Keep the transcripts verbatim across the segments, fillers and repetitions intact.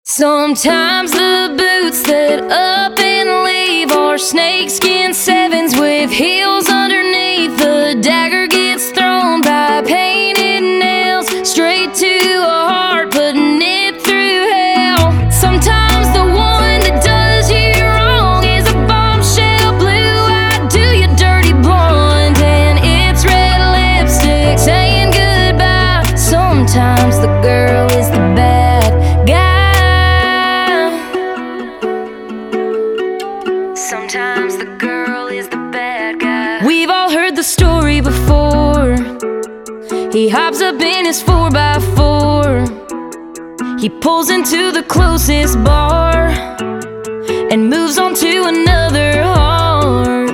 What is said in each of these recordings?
Sometimes the boots that up and leave are snakeskin sevens with heels underneath. The dagger gets thrown by painted nails straight to a heart, putting it through hell. Sometimes the one that does you wrong is a bombshell blue-eyed, do you dirty blonde, and it's red lipstick saying goodbye. Sometimes the girl is the bad guy. Sometimes the girl is the bad guy. We've all heard the story before. He hops up in his four by four. He pulls into the closest bar and moves on to another heart.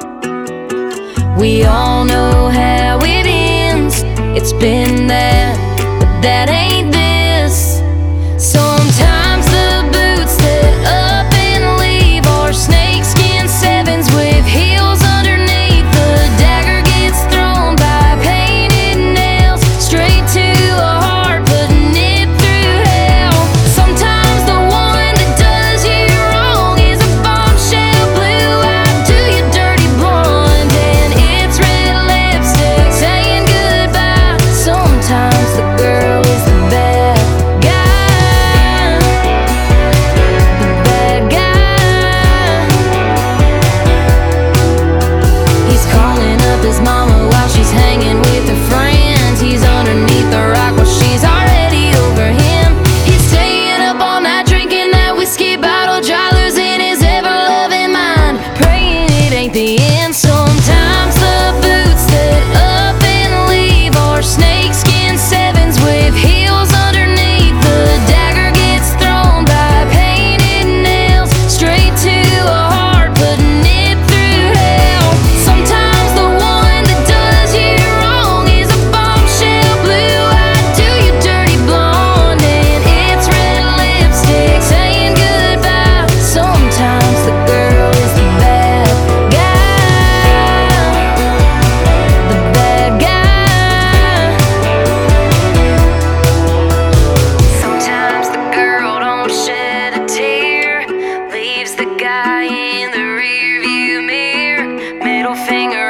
We all know how it ends. It's been that, but that ain't this. Sometimes the boots that up and leave are snakeskin sevens with heels underneath. The dagger gets thrown by painted nails straight to a heart, putting it through hell. Sometimes the one that does you wrong is a bombshell blue-eyed, do you dirty blonde, and it's red lipstick saying goodbye. Sometimes the girl is the bad guy. The bad guy. He's calling up his mama while she's hanging with her friends. He's underneath the rock while she's already over him. He's staying up all night drinking that whiskey bottle, dry losing his ever-loving mind, praying it ain't the end. Sometimes the boots that up and leave are snakeskin sevens with heels underneath. The dagger gets thrown by painted nails straight to a heart, putting it through hell. Sometimes the one that does you wrong is a bombshell blue-eyed, do you dirty blonde, and it's red lipstick saying goodbye. Sometimes the girl is the bad guy. The bad guy. Sometimes the girl don't shed a tear, leaves the guy in the rearview mirror, middle finger